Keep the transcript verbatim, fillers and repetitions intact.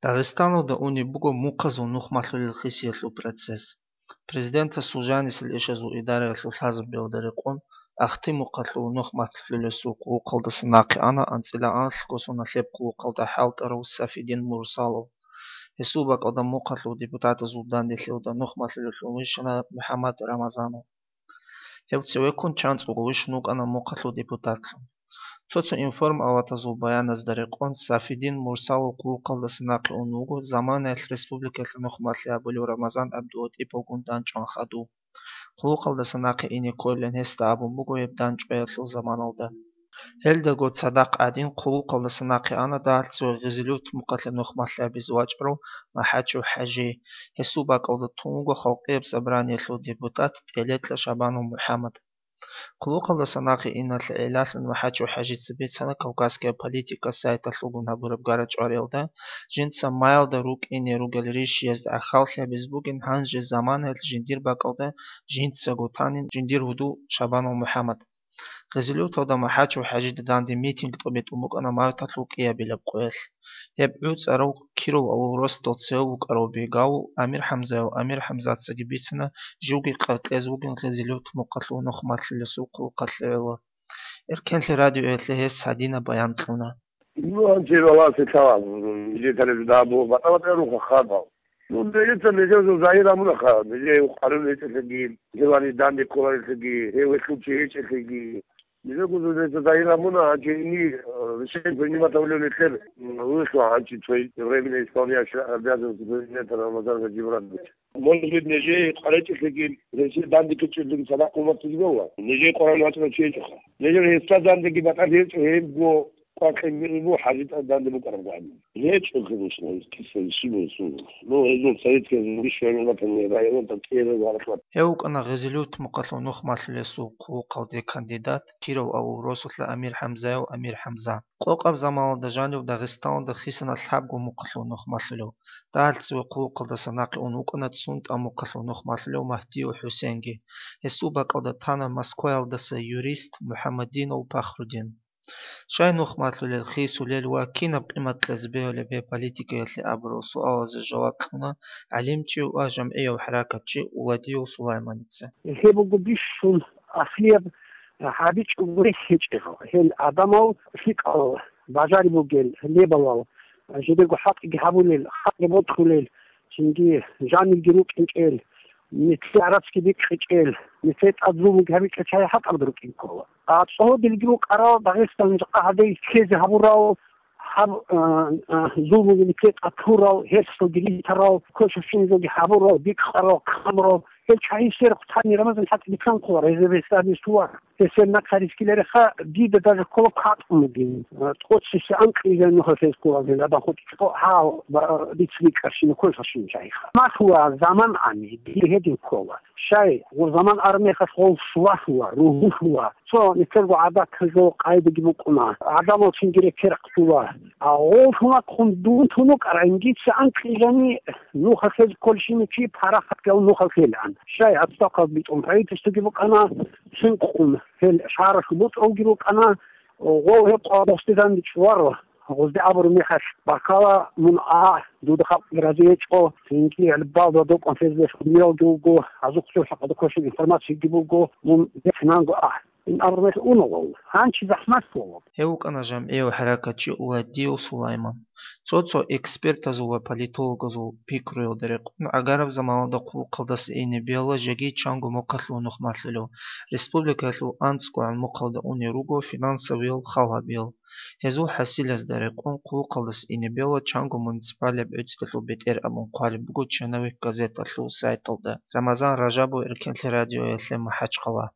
Дагъистану да уни буго мукъазу нухмалъулил хисиялъу процесс. Президента Сужанис-ил ишазу идараялъу лъазырбиу дарикъун ахти мукъалъу нухмалъулилесу къуллукъалдаса накъиъана анцӀила-анлъгусуна лъепкълу къалдахӀялтӀару Сафидин Мурсалов. ХӀесубакӀалда мукъалъу депутатазу дандихьиуда нухмалъулилъу вишана Мухьяммад Рамазанов. ХӀевцӀивеккун чанцӀугу виш нукӀана мукъалъу депутатлъу. Цоцу информ аватазу баяназ дарикъун Сафидин Мурсалов къуллукъалдаса накъиъун вугу заманаялъ республикалъа нухмалъи абулив Рамазан Абдулатиповгун данчӀван хаду. Къуллукъалдаса накъиъини койли гьес даъабун бугу гьеб данчӀваялъу заманалда. ХӀелдагу цадахъ гӀядин къуллукъалдаса накъиъана дагьалцӀиур гъизилут мукъалъи нухмалъи абиз вачӀру МяхӀячев ХӀяжи. ХӀесубакӀалда тун вугу халкьияб собраниялъу депутат ТӀелетла Шабанов Мухьяммад. Къуллукъалдаса накъиъиналъа гӀелалъун МяхӀячев ХӀяжи цӀибицана Кавказская политика сайталъугун гьабураб гарачӀварилда жинца майалда рукӀини ругел ришиез гӀяхьаллъи абиз бугин гьанжи заманаялъ жиндир бакӀалда жинцагу танин жиндир гьуду Шабанов Мухьяммад. Гъизилуталда МяхӀячев ХӀяжида данди митинг тӀубит умукӀана марталлу кӀиябилаб къуялъ. Гьеб гӀу цӀарав Киров авал Ростов цевав вукӀаравби гаву Амир ХӀямзаев Амир ХӀямза цагибицана живги къевкьез вугин гъизилут мукъалъу нухмалъулесу къуллукъалъиула. Эркенли радиоялъи гьес гьадина баянтлъуна. Ну, анчи валаси талаб, ижеталез дабу, батаватару хахадав. Ну, дејца нејзе заира мунаха, нејзе ухару ечеги, хевани данди коларецеги, хеве случаи ечеги. Нејзе го заира муна, анчи ни, више принимата улене хер, вышла, анчи твои времена исполняющий обязанности президента Рамазана Джибрановича. Может быть, нејзе харечеги, нејзе данди кечеги сада кумату гова. Нејзе коранатна чечеха. Нејзе хеста данди ги батафеч, хем го Qualche nu hazit dando bu kargani. Lech okudusna kisa shibu su. No ezo sayt ke mishwelo na tane rayon ta kere wala khat. Hewqana ghizilut muqallu nukhmallesu quqaldi kandidat Kirov aw Rosutla Amir Hamzayev Amir Hamza. Qoqab zamanında Janov Dag'istonda xisana lhabgu muqallu nukhmallu. Daltsu quqalda sanaqi unuqana tsunt amuqallu nukhmallu Mahdiyev Husengi. Hesuba qawda tana Moskvayalda yurist Muhammadinov Pakhrudin. شاي نخمة للخيس وللواكين بقيمة لزبيه لبي بوليتيكا يلي أبرو سؤال الجواب هنا علمتي وجمعية وحركة ولديو سليمانيتسا. هيبو بيشون أصليب حابيش وريش هيجيخو هل أدمو فيك بازاري بوجيل ليبلو جديقو حق يجحبو ليل حق يبطخو ليل شنجي جاني الجروك انجيل مثل عربسكي بيك خيجيل مثل أدروم جهبيك لشاي حق أدروك انكو أتصور بالجروك أرى داغستان جقا هدي كيز هبوراو حب زومو مثل أطوراو هيرسو جلي تراو كوشو شنزو جحبوراو بيك خراو خمراو هل شاي سير قطعني رمزن حتى بكان قوار إذا بيستاني سوار تسير نكاريس كيلاري خا ديدة داجة كولو قاط أمدين تقول سيسي أنك إذا نخل فيس كوار زين أبا خود تقول هاو بيتسليك أرشين كل فشين شايخا ما هو زمان عني دي هدين كوار شاي وزمان أرمي خسغو شوا هو روح هو سو نترغو عدا كزو قايد جيبوكونا عدا مو تنجري كيرق هو أول هما كندون تنوك أرنجيت سأنك إذا نخل فيس كل شيء نتي بحرقة كو نخل فيلان شاي أتساقط بيتهم عيد تستجيبك أنا سنقوم في الشعر شبوط أو جيبك أنا وهو يبقى بستدان بشواره غزدي أبر ميخش بكلا من آه دود خب رازيتشو سنكي البعض دوك أنفذ بيو دوغو أزوك شو حق دوكوش الإنفورماتي جيبوغو من دفنانغو آه إن أمر مثل أونغو هانشي زحمات فوق هيوك أنا جمعية وحركة ولديو سليمان صوتو экспертазу ва политологазу пикруел дариқун агараб заманада қуллукъалдаса ини биологияги чангу муқаллу нухмаллу республикалу анцкуан муқалда уни руго финансовил халабил хезу хасилас дариқун қуллукъалдаса ини биоло чангу муниципалия бөцкалу бетер амун қали бугу чановик газеталу сайталда Рамазан Ражабов Эркенли радио ялли Махачқала.